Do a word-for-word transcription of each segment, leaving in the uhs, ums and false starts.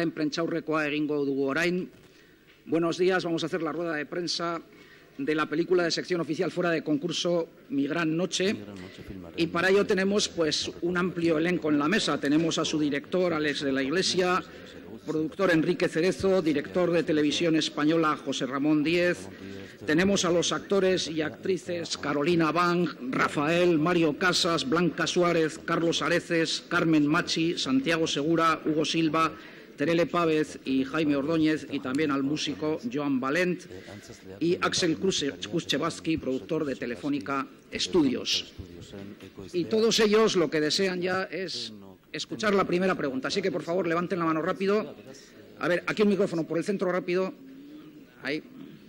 filmaren prentsaurrekoa egingo dugu orain. Buenos días, vamos a hacer la rueda de prensa de la película de sección oficial fuera de concurso Mi Gran Noche, y para ello tenemos pues un amplio elenco en la mesa. Tenemos a su director Alex de la Iglesia, productor Enrique Cerezo, director de Televisión Española José Ramón Díez. Tenemos a los actores y actrices Carolina Bang, Rafael, Mario Casas, Blanca Suárez, Carlos Areces, Carmen Machi, Santiago Segura, Hugo Silva, Terele Pávez y Jaime Ordóñez, y también al músico Joan Valent y Axel Kuschewaski, productor de Telefónica Estudios. Y todos ellos lo que desean ya es escuchar la primera pregunta. Así que, por favor, levanten la mano rápido. A ver, aquí un micrófono por el centro rápido. Ahí.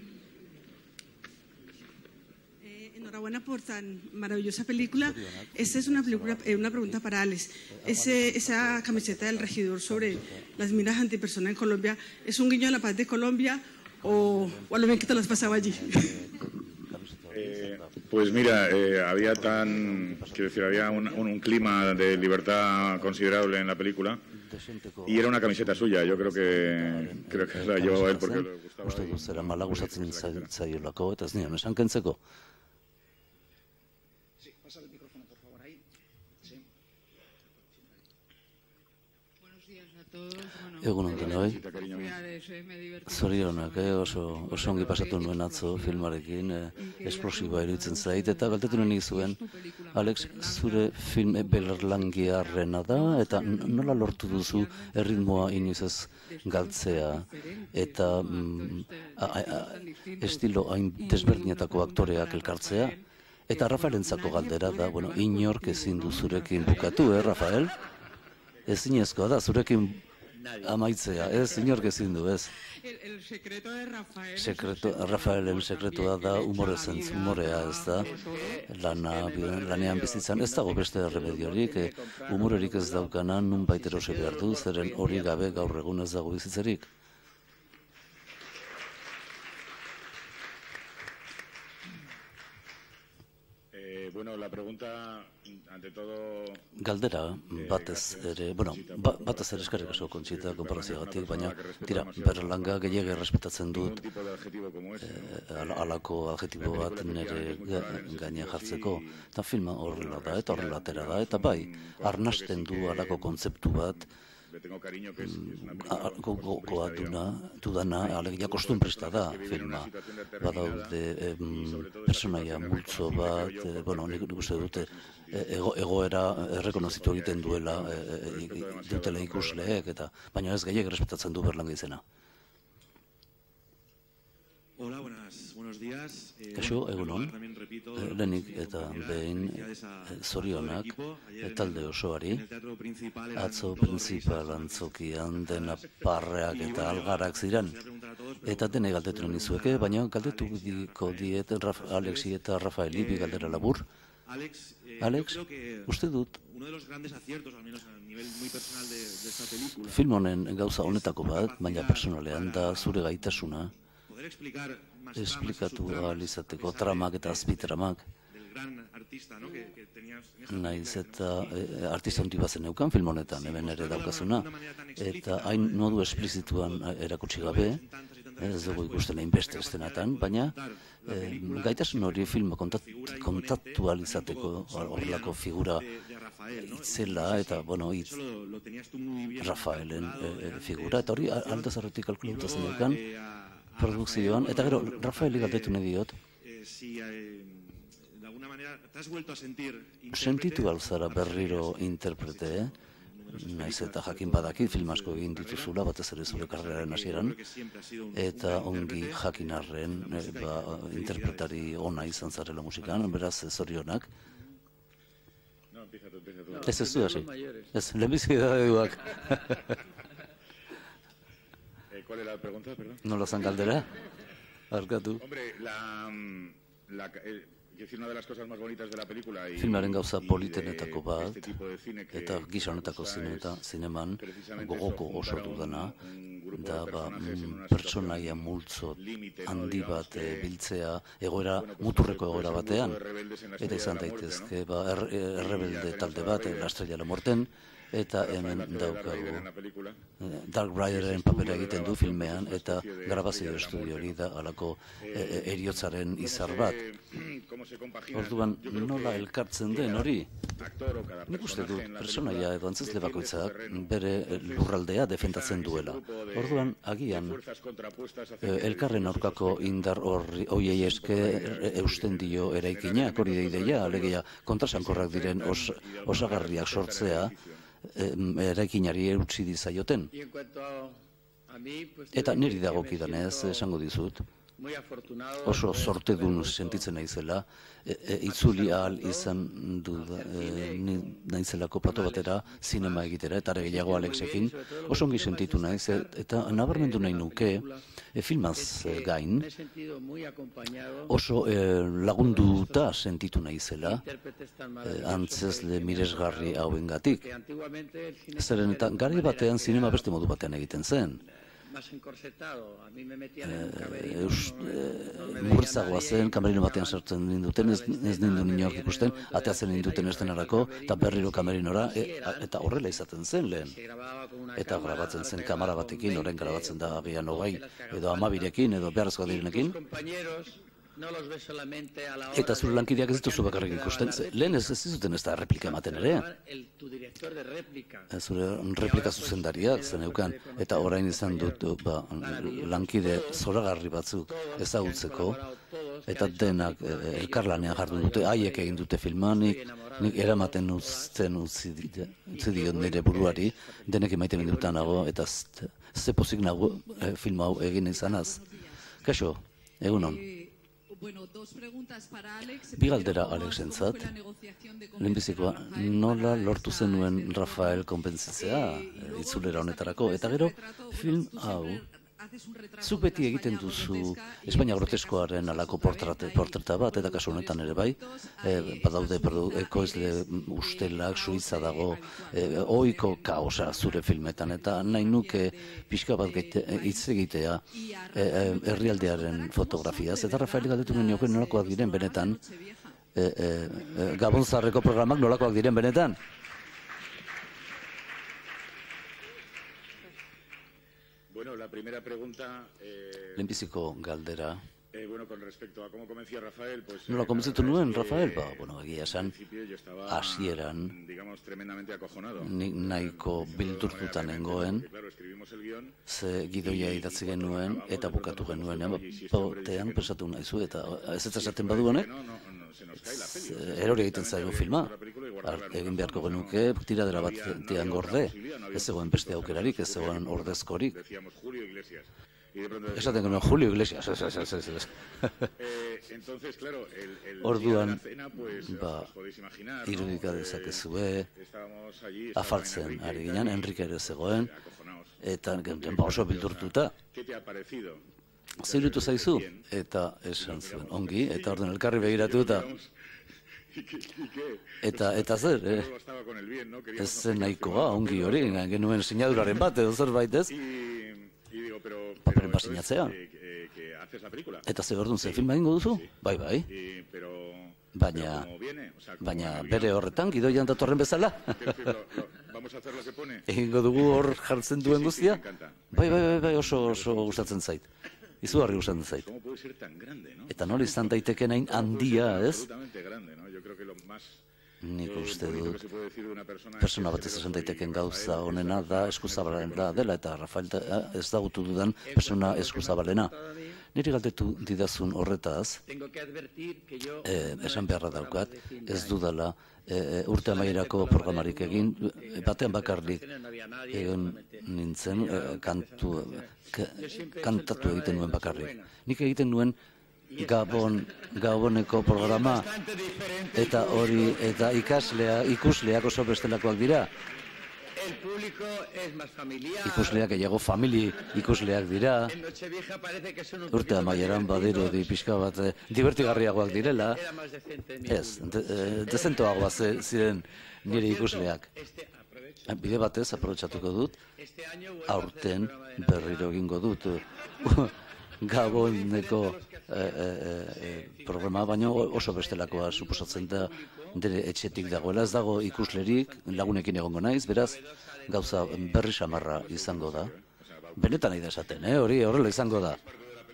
Enhorabuena por tan maravillosa película. Esta es una, película, eh, una pregunta para Alex. Ese, esa camiseta del regidor sobre las minas antipersona en Colombia, ¿es un guiño a la paz de Colombia o, o a lo bien que te las pasaba allí? Eh, pues mira, eh, había tan, quiero decir, había un, un, un clima de libertad considerable en la película y era una camiseta suya. Yo creo que creo que la llevaba él porque le gustaba. Egunon denoi, zorionak, eh, oso, oso ongi pasatu nuen atzo filmarekin, eh, esplosiboa iruditzen zait, eta galdetu nuen zuen, Alex, zure film belarlangiarrena da, eta nola lortu duzu erritmoa inoiz ez galtzea, eta mm, a, a, a, estilo hain desberdinetako aktoreak elkartzea, eta Rafaelentzako galdera da, bueno, inork ezin du zurekin bukatu, eh, Rafael? Ezinezkoa da, zurekin amaitzea, ez, inork ezin du, ez. Sekreto, Rafaelen sekretua da umore zentz, umorea, ez da, lana, lanean bizitzan, ez dago beste erremediorik, eh, umorerik ez daukanan nun baiterose behar du, zeren hori gabe gaur egun ez dago bizitzerik. Bueno, la pregunta, ante todo... Galdera, batez ere, bueno, ba, batez ere eskerrik asko Kontxita konparazioagatik, baina, tira, Berlanga gehiago errespetatzen dut eh, alako adjetibo bat nire gaine jartzeko, eta filma horrela da, eta horrela atera da, eta bai, arnasten du alako kontzeptu bat, gogoa dudana, alegia kostunpresta da filma. Badaude personaia multzo bat, bueno, nik uste dute egoera errekonozitu egiten duela dutela ikusleek, eta baina ez gehiago errespetatzen du Berlanga izena. Hola, buenas, buenos días. Kaixo, egunon, lehenik eta behin zorionak talde osoari, atzo printzipal antzokian dena parreak eta algarak ziren, eta dene galdetu nizueke, baina galdetu diko diet Alexi eta Rafaeli bi galdera labur. Alex, uste dut, film honen gauza honetako bat, baina personalean da zure gaitasuna, esplikatu ahalizateko tramak eta azpitramak. Naiz eta artista handi bazen neukan film honetan, hemen ere daukazuna, eta hain modu esplizituan erakutsi gabe, ez dugu ikusten hainbeste estenatan, baina gaitasun hori filma kontaktualizateko horrelako figura itzela, eta, bueno, hitz Rafaelen figura, eta hori aldez arretik kalkulatu zenekan, produkzioan, eta gero, Rafaeli galdetu nahi diot, sentitu alzara berriro interprete, naiz eta jakin badaki film asko egin dituzula, batez ere zure karreraren hasieran, eta ongi jakin arren interpretari ona izan zarela musikan, beraz zorionak. Ez ez du hasi, ez, lehenbizi da eduak. ¿Cuál era la pregunta, perdón? ¿No zan galdera? Arkatu. Hombre, la, la, eh, decir, una de las cosas más bonitas de la película y filmaren gauza politenetako bat, eta gisa honetako zineman gogoko oso dudana, da ba, pertsonaia multzo handi bat biltzea egoera, muturreko egoera batean, eta izan daitezke ba, errebelde talde bat, La Estrella de la Muerten, eta hemen daukagu Dark Riderren papera egiten du filmean, eta grabazio estudio hori da alako eriotzaren izar bat. Orduan, nola elkartzen den hori? Nik uste dut, personaia edo antzezle bakoitzak bere lurraldea defendatzen duela. Orduan, agian, elkarren aurkako indar horiei esker eusten dio eraikinak, hori da ideia, alegia kontrasankorrak diren osagarriak sortzea, eraikinari eutsi dizaioten. Eta niri dagokidanez, esango dizut, oso zortedun sentitzen naizela, itzuli ahal izan du naizelako plato batera zinema egitera, eta are gehiago Alexekin, oso ongi sentitu naiz, eta nabarmendu nahi nuke, filmaz gain, oso lagunduta sentitu naizela, antzezle miresgarri hauengatik. Zeren eta gari batean zinema beste modu batean egiten zen. Murritzagoa zen, kamerino batean sartzen ninduten, ez nindu niñoak ikusten, ateatzen ninduten ez denarako, eta berriro kamerinora, eta horrela izaten zen lehen. Eta grabatzen zen kamara batekin, orain grabatzen da agian hogei, edo amabirekin, edo beharrezkoa direnekin. Eta zure lankideak ez dituzu bakarrik ikusten, lehen ez zizuten ez da replika ematen ere. Zure replika zuzendariak zeneukan, eta orain izan dut lankide zoragarri batzuk ezagutzeko, eta denak elkarlanean jardun dute, haiek egin dute filmanik, nik eramaten uzten utzi diot nire buruari, denek emaiten dutan nago, eta ze pozik nago film hau egin izanaz. Kaixo, egunon. Bi galdera Alexentzat, lehenbizikoa, nola lortu zenuen Rafael konbentzitzea itzulera honetarako, eta gero film hau, zuk beti egiten duzu Espainia groteskoaren alako portreta bat, eta kasu honetan ere bai, badaude ekoizle ustelak, suiza dago, ohiko kaosa zure filmetan, eta nahi nuke pixka bat hitz egitea herrialdearen fotografiaz, eta Rafael galdetu nioke nolakoak diren benetan, Gabon Zaharreko programak nolakoak diren benetan. Bueno, la primera pregunta... Eh, Lehenbiziko galdera. Eh, bueno, con respecto a cómo convencía a Rafael, pues... Nola konbentzitu nuen, Rafael? Ba, bueno, egia esan, hasieran, digamos, tremendamente acojonado. Nik nahiko bildurtuta nengoen, ze gidoia idatzi genuen, eta bukatu genuen, botean pensatu nahizu, eta ez ez esaten badu honek, erori egiten zaigu filma. Egin beharko genuke, tiradera batean gorde, ez zegoen beste aukerarik, ez zegoen ordezkorik. Esaten genuen Julio Iglesias. Orduan, ba, irudika dezakezue, afaltzen ari ginen, Enrique ere zegoen, eta ba oso bildurtuta. Zeirutu zaizu? Eta esan zuen, ongi, eta orduan elkarri begiratu eta Eta, eta zer, eh? Ez zen nahikoa, ongi hori, genuen sinaduraren bat, edo zerbait ez? Paperen bat sinatzea. Eta zer orduan, zer filma egingo duzu? Bai, bai. Baina, baina bere horretan, gidoian datorren bezala? Egingo dugu hor jartzen duen guztia? Bai, bai, bai, bai, oso, oso gustatzen zait. Izugarri gustatzen zait. Eta nola izan daiteken hain handia, ez? Nik uste dut, persona bat ez esan daiteken gauza honena da, eskuzabalena dela, eta Rafael ez dagutu dudan persona eskuzabalena. Niri galdetu didazun horretaz, esan beharra daukat, ez dudala urte amaierako programarik egin, batean bakarrik egin nintzen, kantatu egiten nuen bakarrik. Nik egiten nuen Gabon, Gaboneko programa, eta hori, eta ikaslea, ikusleak oso bestelakoak dira. Ikusleak gehiago famili ikusleak dira. Urte amaieran badirudi pixka bat divertigarriagoak direla. Ez, dezentoagoa ziren nire ikusleak. Bide batez aprobetxatuko dut, aurten berriro egingo dut. Gaboneko programa, baina oso bestelakoa suposatzen da dere etxetik dagoela, ez dago ikuslerik, lagunekin egongo naiz, beraz, gauza berri samarra izango da. Benetan nahi da esaten, hori horrela izango da.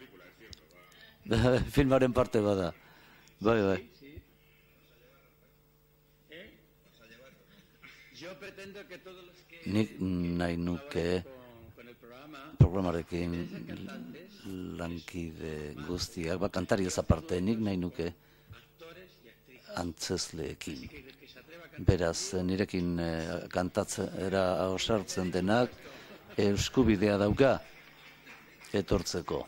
Filmaren parte bada. Bai, bai. Nik nahi nuke programarekin lankide guztiak, ba, kantari ez aparte, nik nahi nuke antzesleekin. Beraz, nirekin kantatzen era osartzen denak eskubidea dauka etortzeko.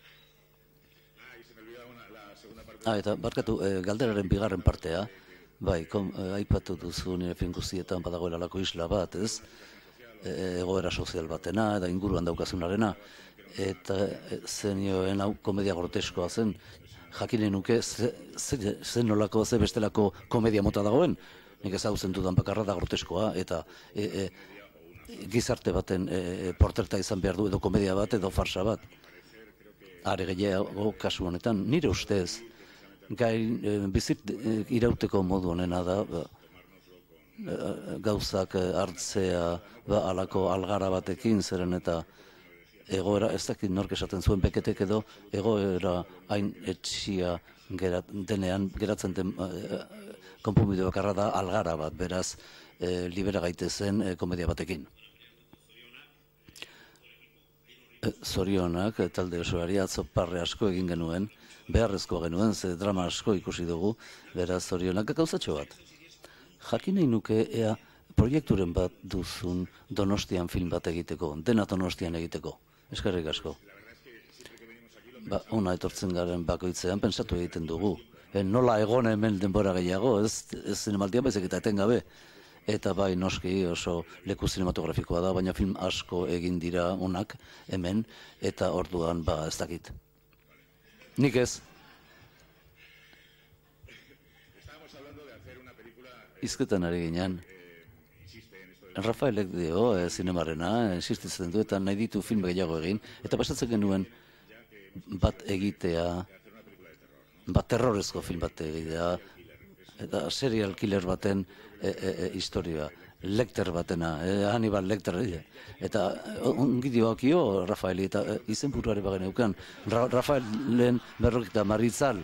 Ah, eta barkatu, galderaren bigarren partea, bai, aipatu duzu nire film guztietan badagoela lako isla bat, ez? Egoera sozial batena, eta inguruan daukazunarena, eta zenioen hau komedia groteskoa zen, jakinen nuke zen nolako, ze bestelako komedia mota dagoen, nik ez hau zentudan bakarra da groteskoa, eta gizarte baten portreta izan behar du, edo komedia bat, edo farsa bat. Are gehiago kasu honetan, nire ustez, gai bizit irauteko modu honena da, gauzak hartzea alako algara batekin, zeren eta egoera, ez dakit nork esaten zuen beketek edo, egoera hain etxia denean geratzen den konponbide bakarra da algara bat, beraz libera gaitezen komedia batekin. Zorionak, talde osoari atzo parre asko egin genuen, beharrezkoa genuen, ze drama asko ikusi dugu, beraz zorionak gauzatxo bat. Jakin nahi nuke ea proiekturen bat duzun Donostian film bat egiteko, dena Donostian egiteko. Eskerrik asko. Ba, ona etortzen garen bakoitzean pentsatu egiten dugu. Nola egon hemen denbora gehiago, ez zinemaldian baizik eta etengabe. Eta bai noski oso leku zinematografikoa da, baina film asko egin dira onak hemen, eta orduan ba ez dakit. Nik ez. Izketan ari ginen. Rafaelek dio, zinemarena, existitzen du, eta nahi ditu film gehiago egin, eta pasatzen genuen bat egitea, bat terrorezko film bat egitea, eta serial killer baten historia, Lecter batena, Hannibal Lecter, eta ongi diokio Rafaeli, eta izen buruare bagen euken, Rafaelen berrokita Maritzal.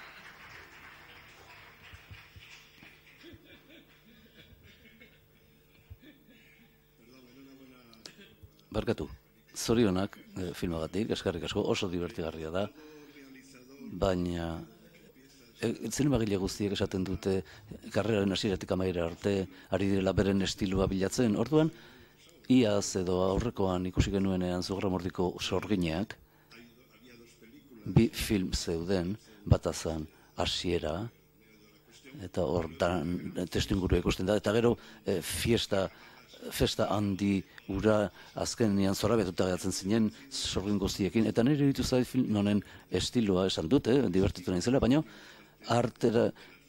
Barkatu, zorionak filmagatik, eskarrik asko, oso divertigarria da, baina zinemagile guztiek esaten dute karreraren hasieratik amaiera arte ari direla beren estilua bilatzen. Orduan, iaz edo aurrekoan ikusi genuenean Zugarramurdiko sorginak, bi film zeuden, batazan hasiera, eta hor testuingurua ikusten da, eta gero fiesta, festa handi ura azkenean zorabetuta gehatzen zinen sorgin guztiekin, eta nire ditu zait film honen estiloa esan dute, divertitu nahi zela, baina artera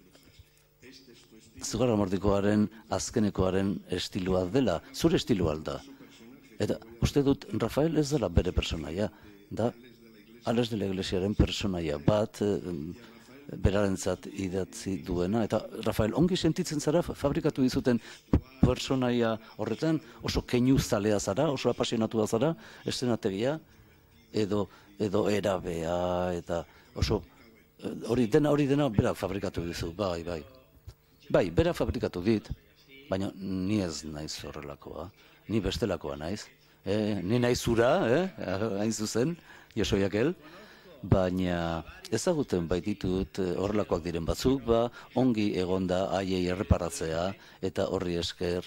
Zugarramurdikoaren azkenekoaren estiloa dela, zure estiloa alda. Eta uste dut Rafael ez dela bere personaia, da Ales de la Iglesiaren personaia bat berarentzat idatzi duena, eta Rafael, ongi sentitzen zara fabrikatu dizuten personaia horretan, oso keinu zalea zara, oso apasionatua zara, eszenategia, edo edo erabea, eta oso hori dena hori dena berak fabrikatu dizu, bai, bai. Bai, berak fabrikatu dit, baina ni ez naiz horrelakoa, ni bestelakoa naiz. Ni naiz zura, hain zuzen, Josoiakel, baina ezaguten baititut horrelakoak diren batzuk, ba, ongi egonda haiei erreparatzea, eta horri esker.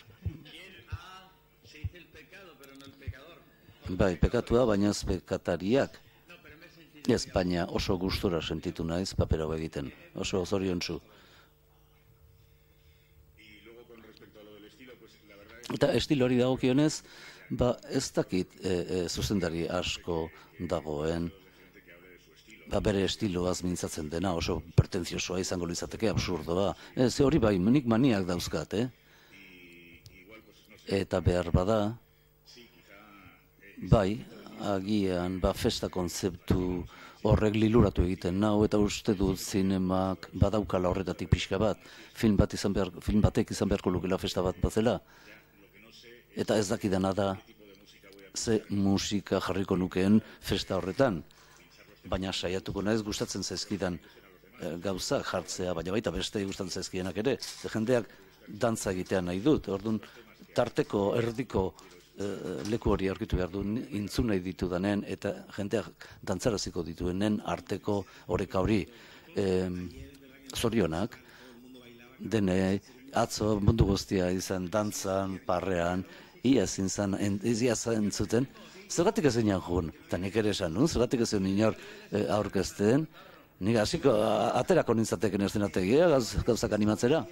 Bai, pekatua, baina ez pekatariak. Ez, baina oso gustora sentitu naiz papera hau egiten, oso zoriontsu. Eta estilo hori dagokionez, ba ez dakit zuzendari asko dagoen, ba bere estiloaz mintzatzen dena, oso pretenziosoa izango litzateke, absurdoa. Ez hori bai, nik maniak dauzkat, eh? Eta behar bada, bai, agian ba, festa kontzeptu horrek liluratu egiten nau, eta uste dut zinemak badaukala horretatik pixka bat, film, bat izan behar, film batek izan beharko lukela festa bat bazela, eta ez dakidana da ze musika jarriko nukeen festa horretan, baina saiatuko naiz gustatzen zaizkidan e, gauza jartzea, baina baita beste gustatzen zaizkienak ere, ze jendeak dantza egitea nahi dut, orduan tarteko erdiko leku hori aurkitu behar du intzun nahi ditudanen eta jendeak dantzaraziko dituenen arteko oreka hori. E, zorionak, dene atzo mundu guztia izan dantzan, parrean, ia zintzen, ia zintzuten, zergatik ez enean joan, eta nik ere esan nun, zergatik ez enean inor e, aurkezten, nik hasiko aterako nintzateken ez denategia, gauzak animatzera.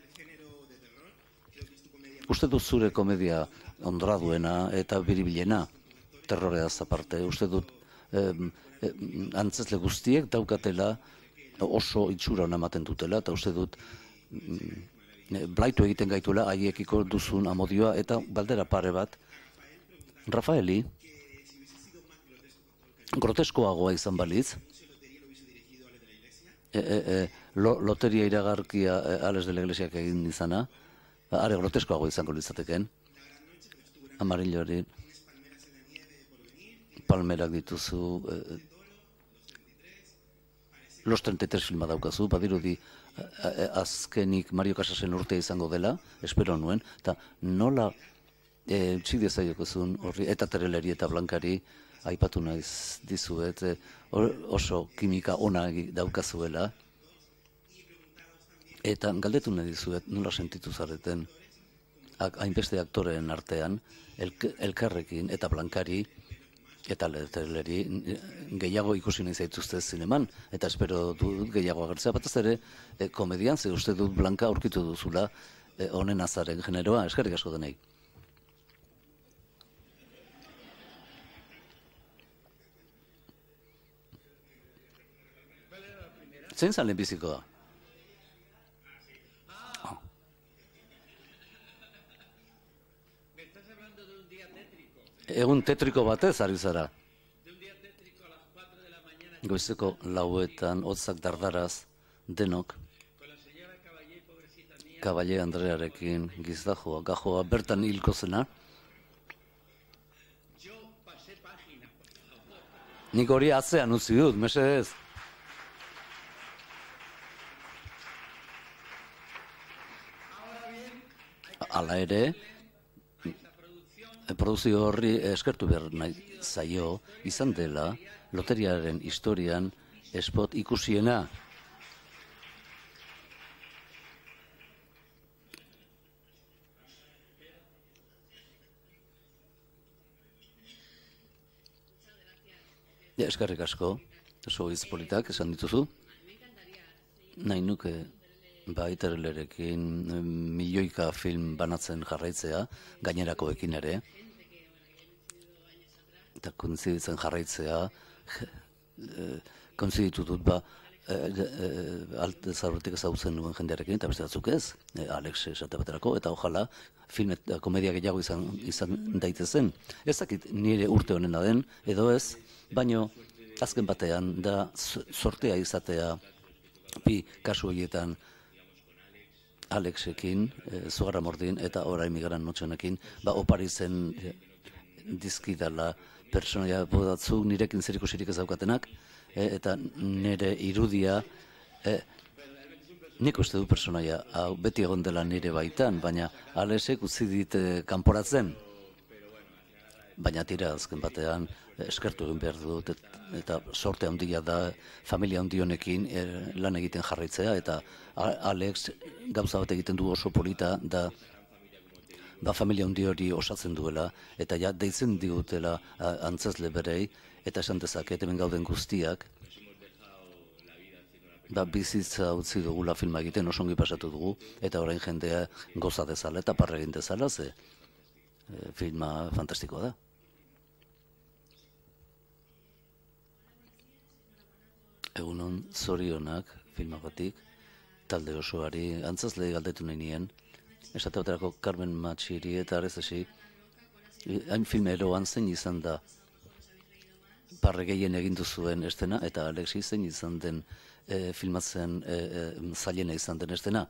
Uste dut zure komedia ondora duena eta biribilena, terroreaz aparte, uste dut eh, eh, antzesle guztiek daukatela oso itxura hona ematen dutela, eta uste dut mm, blaitu egiten gaituela haiekiko duzun amodioa, eta baldera pare bat, Rafaeli, groteskoagoa izan balitz, e, e, e, lo, loteria iragarkia e, Ales de la Iglesiak egin izana, are groteskoago izango litzateken, Amarillo hori, palmerak dituzu, eh, Los treinta y tres filma daukazu, badirudi eh, azkenik Mario Casasen urtea izango dela, espero nuen, eta nola eh, txide zaiokozun horri, eta Tereleri eta Blankari aipatu naiz dizuet, eh, oso kimika ona daukazuela, eta galdetu nahi dizuet nola sentitu zareten, hainbeste aktoreen artean, elkarrekin eta Blankari eta Tereleri gehiago ikusi nahi zaituzte zineman, eta espero dut gehiago agertzea, batez ere e, komedian, ze uste dut Blanka aurkitu duzula e, honen azaren generoa, eskerrik asko denei. Zein zan lehenbizikoa? Egun tetriko batez ari zara. Goizeko lauetan, hotzak dardaraz, denok. Kaballe Andrearekin, gizdajoa, gajoa, bertan hilko zena. Nik hori atzean utzi dut, mesedez. Hala ere, produzio horri eskertu behar nahi zaio, izan dela, loteriaren historian spot ikusiena. Ja, eskerrik asko, oso hitz politak esan dituzu. Nahi nuke Terererekin milioika film banatzen jarraitzea, gainerakoekin ere, eta kontziditzen jarraitzea, kontziditu dut ba, alte zarretik ezagutzen nuen jendearekin, eta beste batzuk ez, Alex esate baterako, eta ojala film eta komedia gehiago izan, izan daitezen. Ez dakit nire urte honena den, edo ez, baino azken batean da sortea izatea bi kasu horietan Alexekin, e, Zugarramordin eta orain Migran Notxenekin, ba opari zen e, dizkidala pertsonaia bodatzuk nirekin zerikusirik ez daukatenak, e, eta nire irudia, e, nik uste du pertsonaia, hau beti egon dela nire baitan, baina Alexek utzi dit e, kanporatzen. Baina tira azken batean eskertu egin behar dut, et, eta sorte handia da familia handi honekin e, lan egiten jarraitzea, eta Alex gauza bat egiten du oso polita da ba, familia handi hori osatzen duela, eta ja deitzen digutela antzesle berei, eta esan dezaket hemen gauden guztiak, ba, bizitza utzi dugula filma egiten, oso ongi pasatu dugu, eta orain jendea goza dezala eta parra egin dezala, ze e, filma fantastikoa da. Egunon, zorionak filmagatik, talde osoari, antzazle galdetu nahi nien, esate baterako Carmen Matxiri eta Arezesi, hain film eroan zein izan da parre gehien egin duzuen estena, eta Alexi zein izan den e, filmatzen e, e, zailena izan den estena.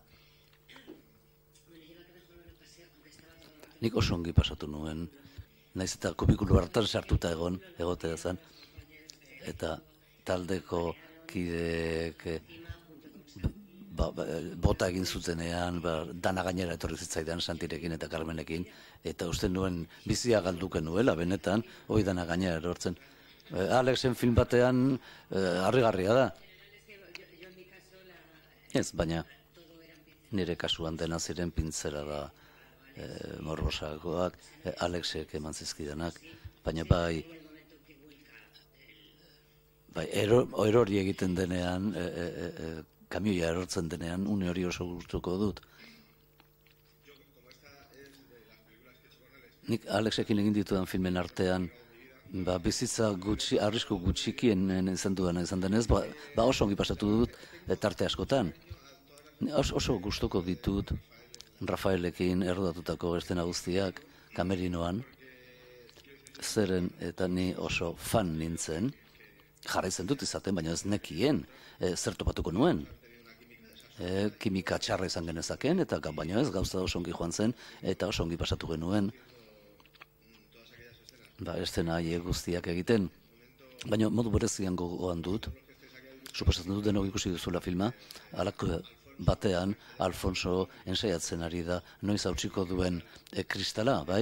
Nik oso ongi pasatu nuen, naiz eta kubikulu hartan sartuta egon, egotea zen, eta taldeko kideek ba, ba, bota egin zutenean, ba, dana gainera etorri zitzaidan Santirekin eta Carmenekin, eta uste nuen bizia galduke nuela, benetan, hoi dana gainera erortzen. E, Alexen film batean e, harrigarria da. Ez, baina nire kasuan dena ziren pintzera da, e, morbosakoak, e, Alexek eman zizkidanak, baina bai, bai, erori egiten denean, e, e, e, kamioia erortzen denean, une hori oso gustuko dut. Nik Alexekin egin ditudan filmen artean, ba, bizitza gutxi, arrisku gutxikien izan dudan izan denez, ba, ba oso ongi pasatu dut tarte askotan. Os, oso gustuko ditut Rafaelekin errodatutako estena guztiak, Kamerinoan, zeren eta ni oso fan nintzen, jarraitzen dut izaten, baina ez nekien, e, zer topatuko nuen. E, kimika txarra izan genezaken, eta baina ez gauza oso ongi joan zen, eta oso ongi pasatu genuen, ba, estena haiek guztiak egiten. Baina modu berezian gogoan dut, suposatzen dut denok ikusi duzula filma, halako batean Alfonso ensaiatzen ari da, noiz hautsiko duen e, kristala, bai?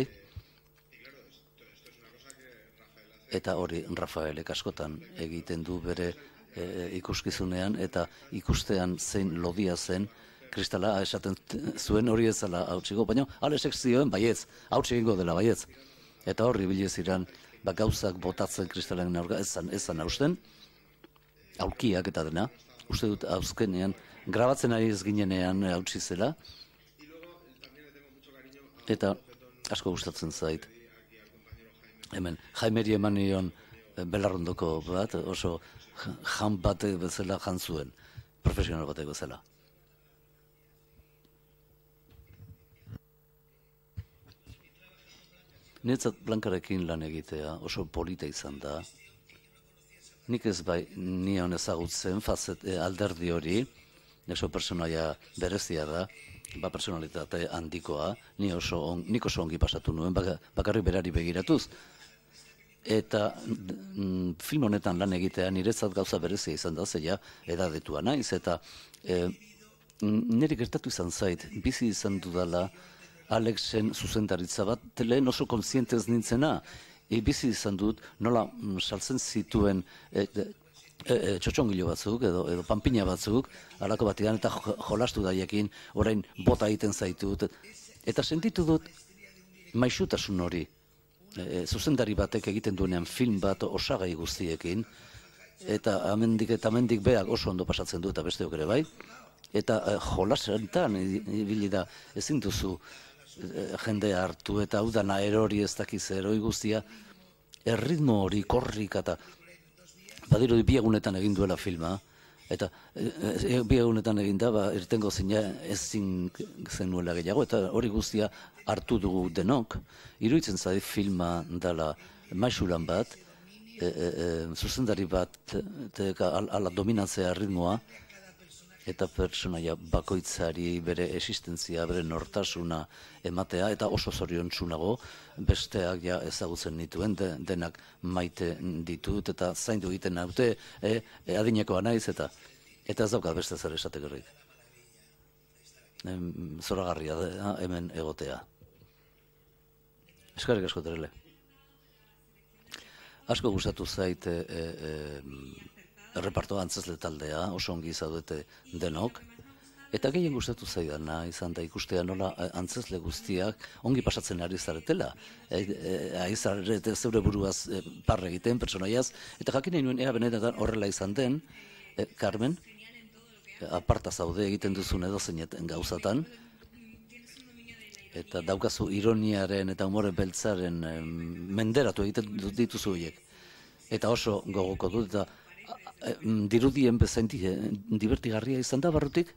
Eta hori Rafaelek askotan egiten du bere e, ikuskizunean, eta ikustean zein lodia zen, kristala esaten zuen hori ezala hautsiko, baina Alexek zioen baietz, hautsi egingo dela baietz. Eta horri bilez iran, ba, gauzak botatzen kristalen aurka, ezan, ezan hausten, aurkiak eta dena, uste dut hauzkenean, grabatzen ari ez ginenean hautsi zela, eta asko gustatzen zait. Hemen, Jaimeri eman nion Belarrondoko bat, oso jan batek bezala jan zuen, profesional batek bezala. Niretzat Blankarekin lan egitea oso polita izan da. Nik ez bai nion ezagutzen fazet, eh, alderdi hori, oso personaia berezia da, ba personalitate handikoa, ni oso on, nik oso ongi pasatu nuen, bakarrik berari begiratuz. Eta mm, film honetan lan egitea niretzat gauza berezia izan da, zeia edadetua naiz, eta eh, niri gertatu izan zait, bizi izan dudala, Alexen zuzendaritza bat, lehen oso kontzientez nintzena, e, bizi izan dut, nola mm, saltzen zituen e, e, e, txotxongilo batzuk, edo, edo panpina batzuk, halako batean, eta jolastu daiekin, orain bota egiten zaitut, eta sentitu dut maisutasun hori, e, zuzendari batek egiten duenean film bat osagai guztiekin, eta amendik eta amendik beak oso ondo pasatzen du, eta besteok ere bai, eta e, jolasentan ibili da ezin duzu jende hartu, eta hau dana erori ez dakiz eroi guztia, erritmo hori, korrik, eta badiru bi egunetan egin duela filma, eta e, bi egunetan egin da, ba, irtengo zina ezin zenuela gehiago, eta hori guztia hartu dugu denok, iruditzen zait filma dela maisulan bat, e, e, e, zuzendari bat, te, ala, ala dominatzea ritmoa, eta pertsonaia bakoitzari bere existentzia, bere nortasuna ematea, eta oso zoriontsunago besteak ja ezagutzen nituen, de, denak maite ditut, eta zaindu egiten naute, e, e, adinekoa naiz, eta eta ez daukat beste zer esatekerrik. E, zoragarria da hemen egotea. Eskarrik asko Terele. Asko gustatu zait e, e, repartoa antzesle taldea, oso ongi zaudete denok, eta gehien gustatu zaidana izan da ikustea nola antzesle guztiak ongi pasatzen ari zaretela. E, e, Aizarete zeure buruaz e, parre egiten, personaiaz, eta jakin nahi nuen ea benetan horrela izan den, e, Carmen, aparta zaude egiten duzun edo zeineten gauzatan, eta daukazu ironiaren eta humore beltzaren e, menderatu egiten dituzu horiek. Eta oso gogoko dut, eta dirudien bezain divertigarria izan da barrutik?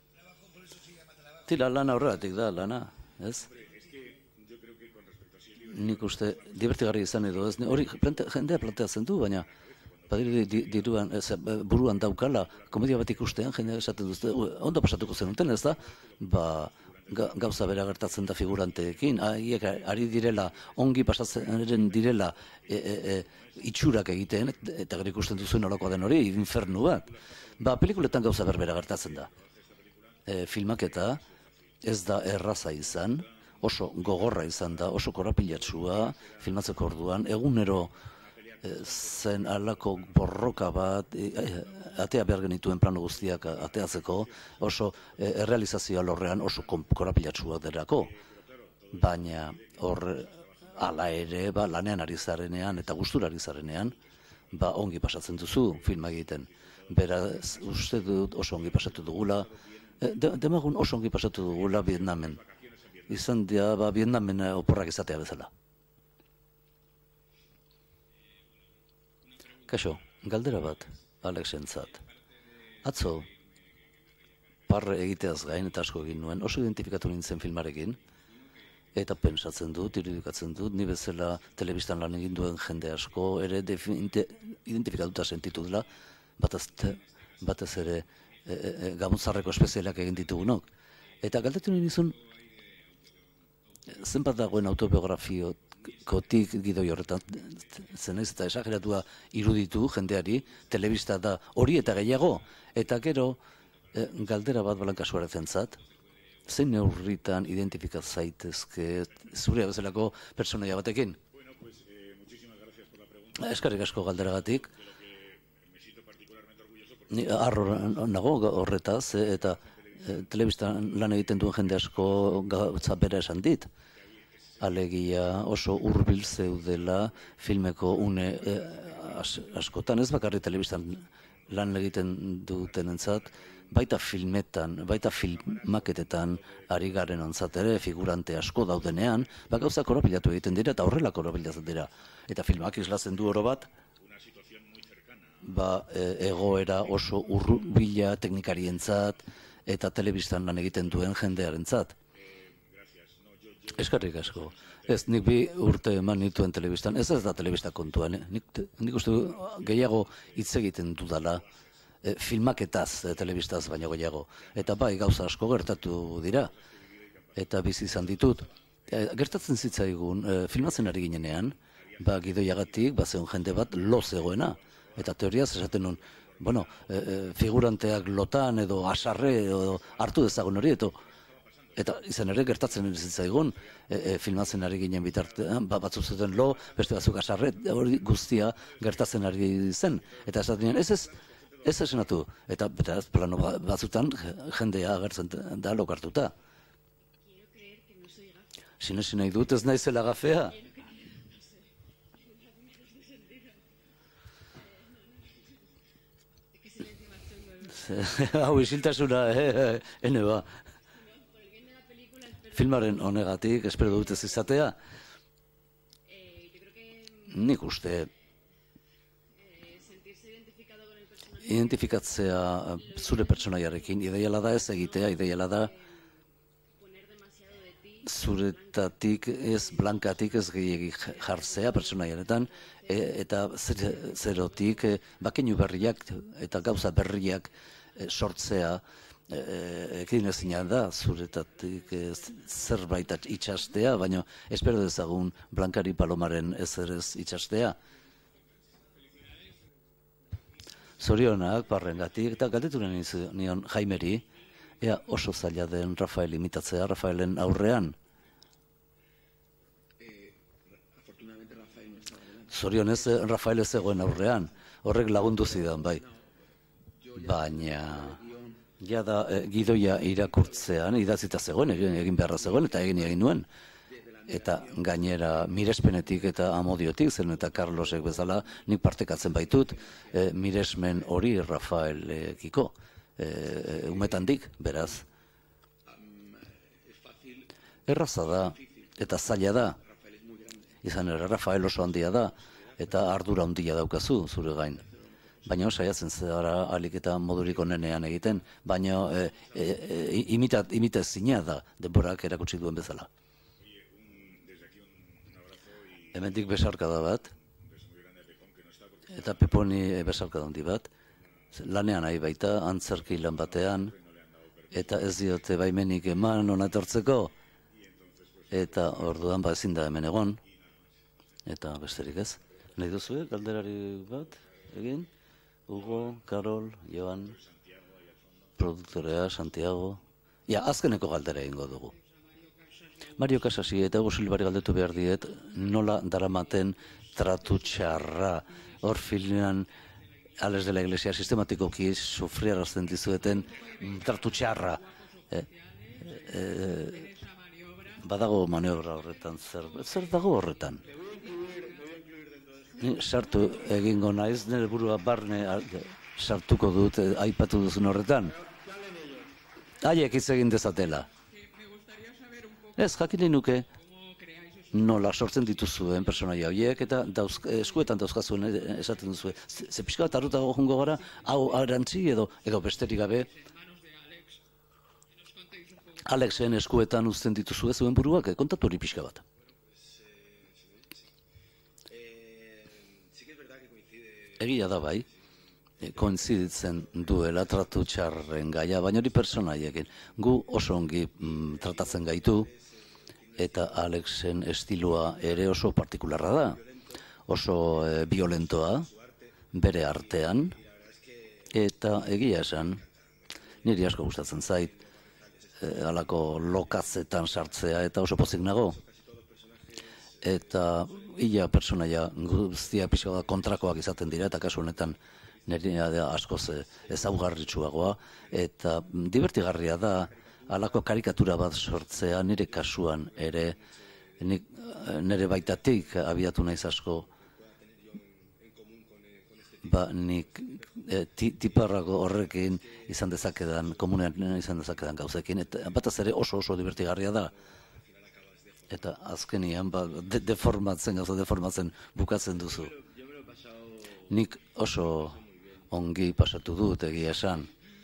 Tira, lana horregatik da, lana, ez? nik uste divertigarri izan edo ez, hori jendea planteatzen du, baina badirudi diruan, buruan daukala, komedia bat ikustean, jendea esaten duzte, ondo pasatuko zenuten, ez da, ba, gauza bera gertatzen da figuranteekin, haiek ari direla, ongi pasatzen direla itxurak egiten, eta gero ikusten duzuen olakoa den hori, infernu bat. Ba, pelikuletan gauza berbera gertatzen da. Filmaketa ez da erraza izan, oso gogorra izan da, oso korapilatsua, filmatzeko orduan, egunero zen alako borroka bat, atea behar genituen plano guztiak ateatzeko, oso errealizazioa lorrean oso korapilatsua derako. Baina hor ala ere, ba, lanean ari zarenean eta gustura ari zarenean, ba, ongi pasatzen duzu filma egiten. Beraz, uste dut oso ongi pasatu dugula, demagun oso ongi pasatu dugula Vietnamen. Izan dira, ba, Vietnamen oporrak izatea bezala. Kaixo, galdera bat, Alexentzat. Atzo, parre egiteaz gain eta asko egin nuen, oso identifikatu nintzen filmarekin, eta pentsatzen dut, irudikatzen dut, ni bezala telebistan lan egin duen jende asko, ere identifikatuta sentitu dela, batez ere gamutzarreko espezialak egin ditugunok. Eta galdetu nizun, zenbat dagoen autobiografio kotik gidoi horretan, zenez eta esageratua iruditu jendeari, telebista da hori eta gehiago, eta gero galdera bat Blanca Suarezentzat, zein neurritan identifikaz zaitezke zure bezalako pertsonaia batekin? Eskerrik asko galderagatik. Harro nago horretaz, eta telebistan lan egiten duen jende asko gauza bera esan dit. Alegia oso hurbil zeudela filmeko une askotan, ez bakarri telebistan lan egiten dutenentzat, baita filmetan, baita filmaketetan ari garen ontzat ere, figurante asko daudenean, ba gauza koropilatu egiten dira eta horrela koropilatzen dira. Eta filmak islatzen du oro bat, ba egoera oso hurbila teknikarientzat eta telebistan lan egiten duen jendearentzat. Eskerrik asko. Ez, nik bi urte eman nituen telebistan, ez ez da telebista kontuan, nik uste gehiago hitz egiten dudala, filmaketaz telebistaz baino gehiago. Eta bai, gauza asko gertatu dira, eta bizi izan ditut. Gertatzen zitzaigun, filmatzen ari ginenean, ba gidoiagatik, ba zeun jende bat lo zegoena, eta teoriaz esaten nun, bueno, figuranteak lotan edo asarre edo hartu dezagun hori, eto Eta izan ere gertatzen zitzaigun, filmatzen ari ginen bitartean, batzuk zuten lo, beste batzuk asarre, hori guztia gertatzen ari zen. Eta esaten ez ez, ez esenatu. Eta beraz, plano batzutan jendea agertzen da lokartuta. Sinesi nahi dut ez naizela gafea. Hau isiltasuna, ene ba. Filmaren honegatik, espero dut ez izatea, nik uste identifikatzea zure pertsonaiarekin, ideiala da ez egitea, ideiala da zuretatik ez, blankatik ez gehiagi jartzea pertsonaiaretan, eta zerotik bakeinu berriak eta gauza berriak sortzea, ekin ezina da zuretatik zerbait itxastea, baina espero dezagun Blankari Palomaren ezerez itxastea. Zorionak, parrengatik, eta galdetu nion Jaimeri, ea oso zaila den Rafael imitatzea, Rafaelen aurrean. Zorionez, Rafael ez zegoen aurrean, horrek lagundu zidan, bai. Baina ja da gidoia irakurtzean, idatzita zegoen, egin beharra zegoen, eta egin egin nuen. Eta gainera mirespenetik eta amodiotik, zen eta Carlosek bezala nik partekatzen baitut, miresmen hori Rafaelekiko, umetandik, beraz. Erraza da, eta zaila da, izan ere Rafael oso handia da, eta ardura handia daukazu zure gain. Baina saiatzen zara alik eta modurik onenean egiten, baina imitazina da denborak erakutsi duen bezala. hemendik besarkada bat, eta Peponi besarkada handi bat, lanean nahi baita, antzerki lan batean, eta ez diote baimenik eman hona etortzeko, eta orduan ba ezin da hemen egon, eta besterik ez. Nahi duzu, galderari bat egin? Hugo, Karol, Joan, produktorea, Santiago. Ja, azkeneko galdera egingo dugu. Mario Casasi eta Hugo Silvari galdetu behar diet, nola daramaten tratu txarra, hor filmean Ales de la Iglesia sistematikoki sufriarazten dizueten tratu txarra. Eh, eh, badago maniobra horretan, zer, zer dago horretan? Ni sartu egingo naiz, nire burua barne sartuko dut, eh, aipatu duzun horretan. Haiek hitz egin dezatela. Ez, jakin nuke nola sortzen dituzuen personaia horiek eta dauz, eskuetan dauzkazuen esaten duzue. Ze pixka bat arrutago jungo gara, hau arantzi edo, edo besterik gabe. Alexen eskuetan uzten dituzue zuen buruak, kontatu hori pixka bat. Egia da bai, koinziditzen duela tratu txarren gaia, baina hori personaiekin. Gu oso ongi mm, tratatzen gaitu, eta Alexen estiloa ere oso partikularra da, oso e, violentoa, bere artean, eta egia esan, niri asko gustatzen zait, e, halako lokatzetan sartzea, eta oso pozik nago. Eta ia personaia guztia pixka da kontrakoak izaten dira, eta kasu honetan niri da askoz ezaugarritsuagoa, eta divertigarria da, halako karikatura bat sortzea nire kasuan ere, nik, nire baitatik abiatu naiz asko, ba nik e, tiparrago horrekin izan dezakedan, komunean izan dezakedan gauzekin, eta bataz ere oso oso divertigarria da. Eta azkenian, ba, de, deformatzen, gauza deformatzen bukatzen duzu. Nik oso ongi pasatu dut egia esan.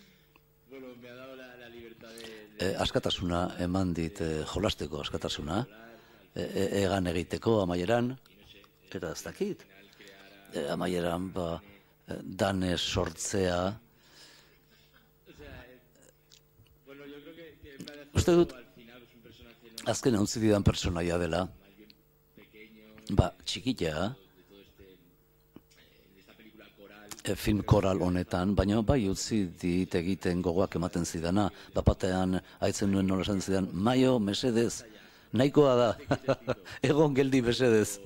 E, askatasuna eman dit, e, jolasteko askatasuna, e, e, egan egiteko amaieran, eta ez dakit, e, amaieran ba, dane sortzea. Uste dut, azken hauntzi didan personaia dela, ba, txikitea, film koral honetan, baina bai utzi dit egiten gogoak ematen zidana, bapatean haitzen nuen nola esan zidan, maio, mesedez, nahikoa da, egon geldi mesedez.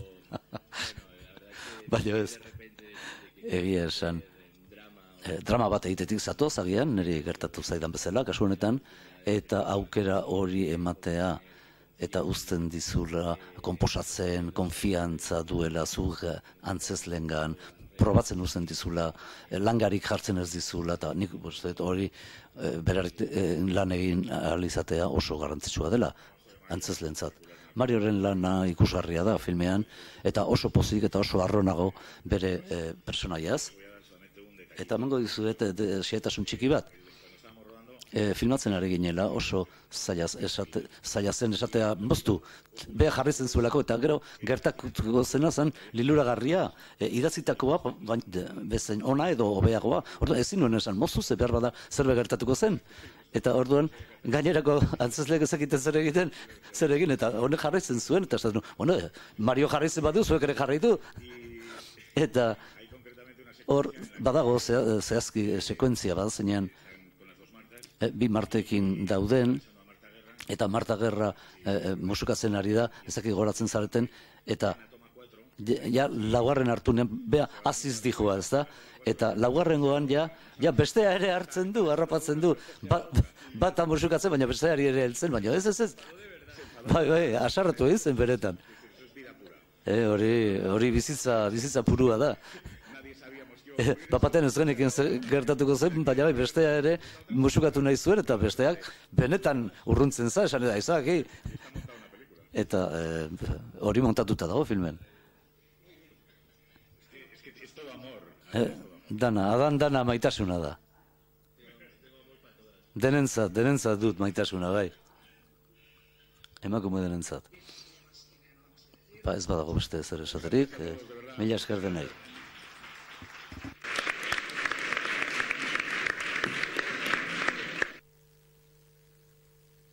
Baina ez, egia esan, e, drama bat egitetik zatoz agian, niri gertatu zaidan bezala, kasu honetan, eta aukera hori ematea, eta uzten dizula, konposatzen, konfiantza duela, zug antzeslengan, probatzen uzten dizula, langarik jartzen ez dizula, eta nik hori berarik lan egin ahal izatea oso garrantzitsua dela, antzeslentzat. Marioren lana ikusgarria da filmean, eta oso pozik eta oso arronago bere e, personaiaz. Eta emango dizuet xehetasun txiki bat. E, filmatzen ari ginela oso zaila esate, zen esatea moztu, beha jarri zen zuelako, eta gero gertatuko zena zen liluragarria, e, idatzitakoa bezain ona edo hobeagoa, orduan ezin nuen esan moztu ze behar bada zerbait gertatuko zen, eta orduan gainerako antzesleek ezakiten zer egiten, zer egin, eta honek jarri zen zuen, eta esaten, bueno, Mario jarri zen badu, zuek ere jarraitu, eta hor badago zehazki sekuentzia badazenean, E, bi martekin dauden, eta Marta Gerra e, e, musukatzen ari da, ezakik goratzen zareten, eta ja laugarren hartunen, bea, aziz dijoa, ez da? Eta laugarrengoan ja, ja bestea ere hartzen du, harrapatzen du, ba, bata musukatzen, baina besteari ere heltzen, baina ez, ez, ez. Bai, bai, asarratu egin zen beretan. E, hori, hori bizitza, bizitza purua da. Bapaten ez genekin gertatuko zen, baina bai bestea ere musukatu nahi zuen, eta besteak benetan urruntzen za, esan eda izak, eta hori montatuta dago filmen. E, dana, adan dana maitasuna da. Denentzat, denentzat dut maitasuna, bai. Emakume denentzat. Ba, ez badago beste zer esaterik, mila esker denei.